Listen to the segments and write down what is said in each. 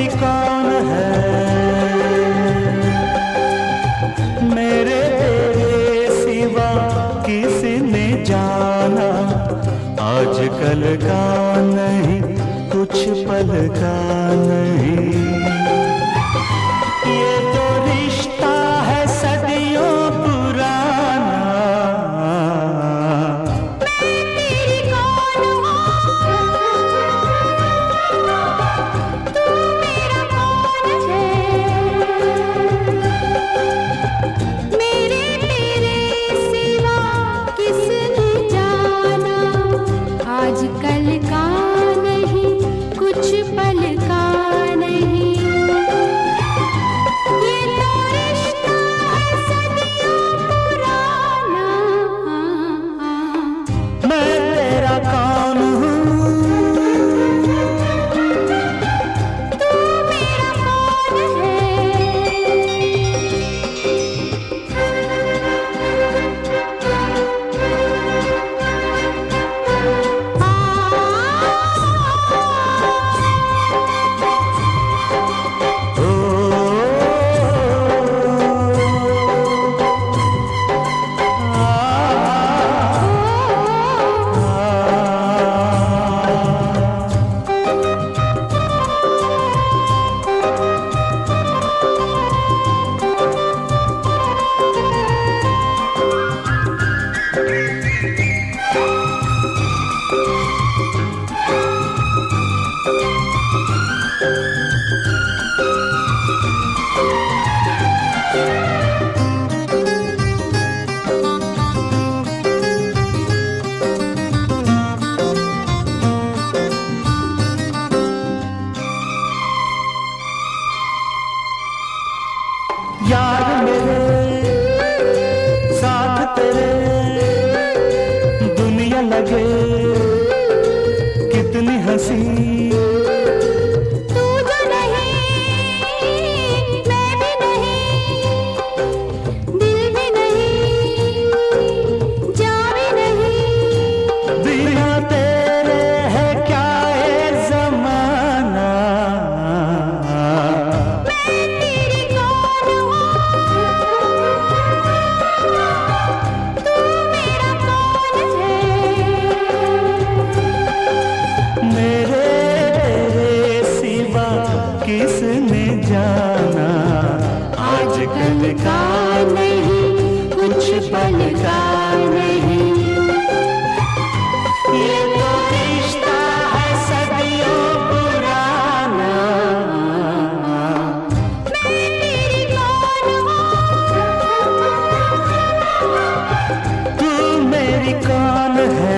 मेरी कौन है, मेरे तेरे सिवा किसने जाना, आजकल का नहीं कुछ पल का नहीं। ये तो रिश्ता है सदियों पुराना। मैं तेरी कौन हूँ, तू मेरा कौन है, मेरे तेरे सिवा किसने जाना, आजकल का नहीं कुछ पल का नहीं। ये तो रिश्ता है सदियों पुराना। मैं तेरा कौन हूँ, तू मेरा कौन यार मेरे साथ तेरे दुनिया लगे कितनी हंसी। तू जो नहीं मैं भी नहीं, दिल भी नहीं जान भी नहीं। बिना तेरे है क्या ये जमाना। मैं तेरी कौन हूँ, तू मेरा कौन है, मेरे तेरे सिवा किसने जाना, आजकल का नहीं कुछ पल का नहीं। ये तो रिश्ता है सदियों पुराना। मैं तेरी कौन हूँ, तू मेरी कौन है।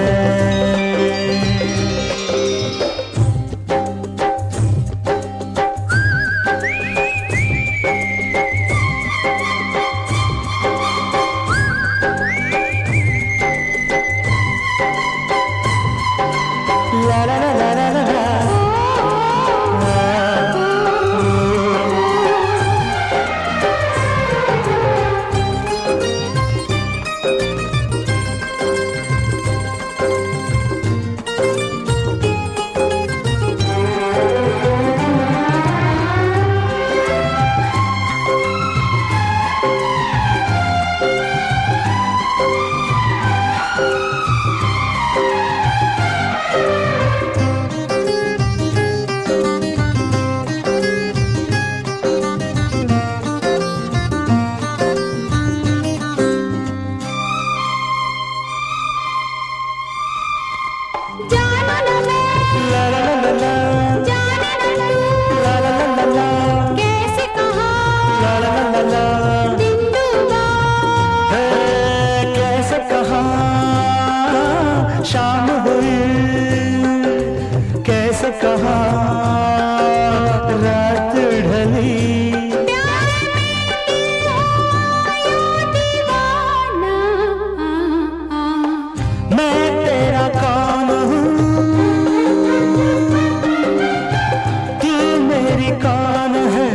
ला ला ला ला ला ला ला। जाना न मैं, ला ला ला ला ला। जाने न तू, ला ला ला ला ला। कैसे कहा ला ला ला ला ला। दिन डूबा, है कैसे कहा शाम हुई, कैसे कहा रात ढली। प्यार में आया दीवाना। मैं तेरा कौन हूँ, तू मेरी कौन है,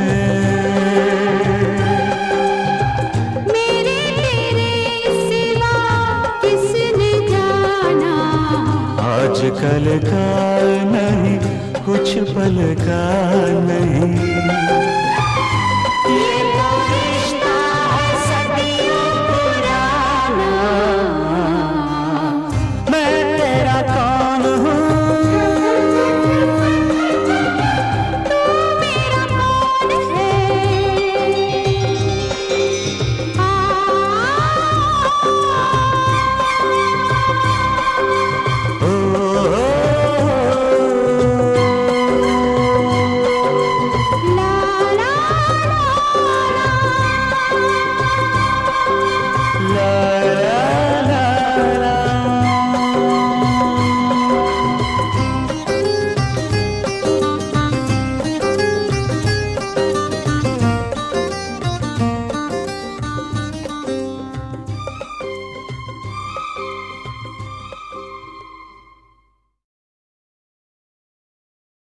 मेरे तेरे सिवा किसने जाना, आजकल का नहीं कुछ पल का नहीं।